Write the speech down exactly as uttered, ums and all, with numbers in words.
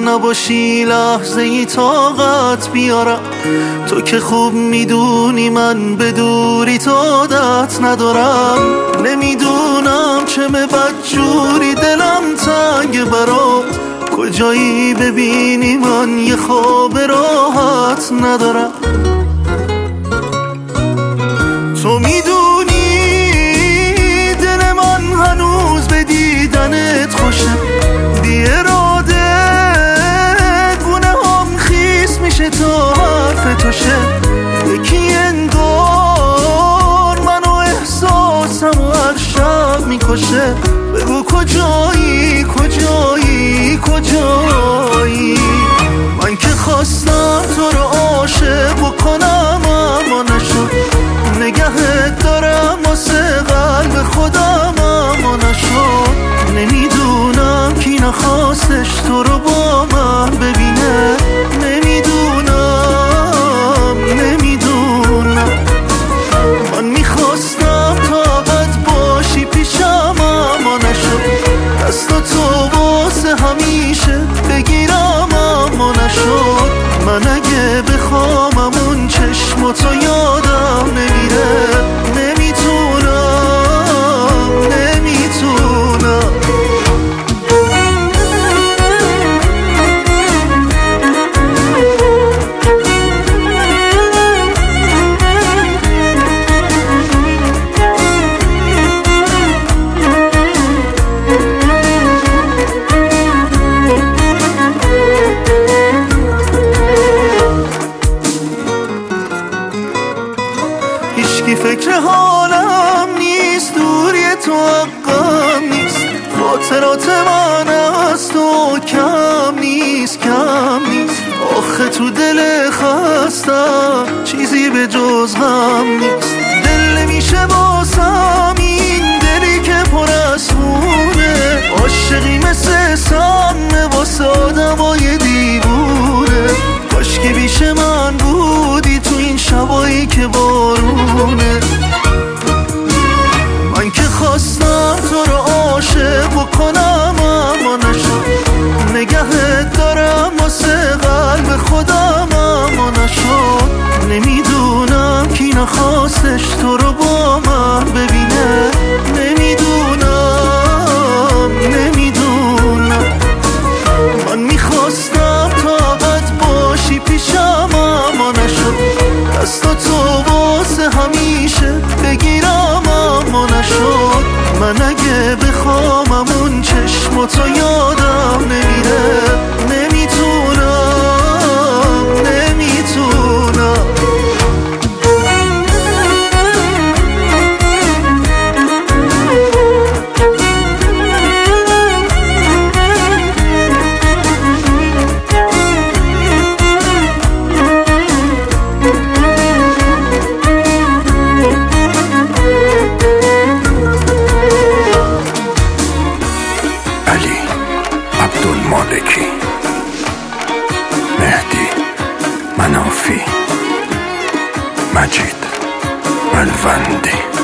نباشی لحظه ای طاقت بیارم. تو که خوب میدونی من به دوری تو عادت ندارم. نمیدونم چه بدجوری دلم تنگ برات، کجایی ببینی من یه خواب راحت ندارم. تو میدونی دل من هنوز به دیدنت خوشه، بی اراده گونه هم خیس میشه تا حرف تو شه. یکی انگار منو احساسم و هر شب میکشه. بگو کجایی کجایی کجایی؟ من که خواستم تو رو عاشق بکنم اما نشد. نگهت دارم واسه قلب خودم اما نشد. نمیدونم کی نخواستش تو رو با من ببینه. نمیدونم نمیدونم من میخواستم طاقت باشی پیشم اما نشد. دست تو واسه همیشه بگیرم اما نشد. من اگه بخوام اون چشماتو یادم نمیره. نمیتونم نمیتونم هیچکی فکر حالم نیست، دوری تو حقم نیست. خاطرات من از تو کم نیست کم نیست. آخه تو دل خستم چیزی به جز غم نیست. دل نمیشه باسم این دلی که پر از خونه. عاشقی مثل سم واسه آدمای دیوونه. کاش که بیش من بودی تو این شبایی که بارونه. من که خواستم تو رو عاشق بکنم اما نشد. نگهت دارم واسه قلب خودم اما نشد. نمیدونم کی نخواستش تو رو با من ببینه. نمیدونم نمیدونم من میخواستم طاقت باشی پیشم اما نشد. دست تو واسه همیشه بگیرم اما نشد. من اگه بخوام اون چشماتو یادم نمیره. نمیتونم نمیتونم مالکی، مهدی منافی، مجید ملوندی.